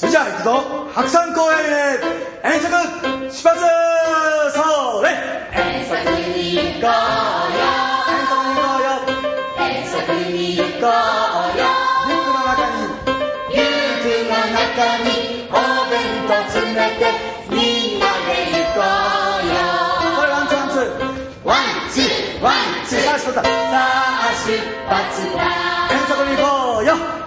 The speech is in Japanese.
じゃあ行くぞ。白山公園へ遠足出発。それ遠足に行こうよ。遠足に行こうよ。 リュックの中にお弁当詰めてみんなで行こうよ。 これワンツーワンツーワンツーワンツー。 さあ出発だ。 さあ出発だ。 遠足に行こうよ。